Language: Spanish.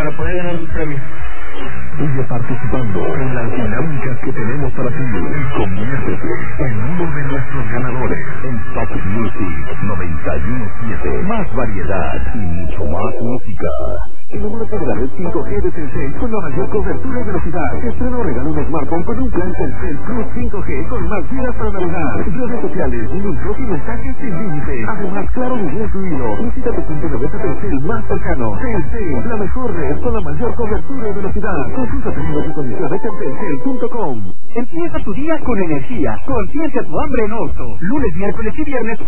para poder ganar un premio. Sigue participando en las dinámicas que tenemos para ti y conviértete en uno de nuestros ganadores en Top Music 91.7. Más variedad y mucho más música. Enamórate de la red 5G de Telcel con la mayor cobertura y velocidad. Estreno regala un smartphone con un plan Telcel Plus 5G con más vidas para navegar. Redes sociales, minutos y mensajes sin límite. Además, claro video incluido. Visita tu punto de venta Telcel más cercano. Telcel, la mejor red con la mayor cobertura y velocidad. Consulta términos y condiciones en telcel.com. Empieza tu día con energía. Consiente tu hambre en Oxxo. Lunes, miércoles y viernes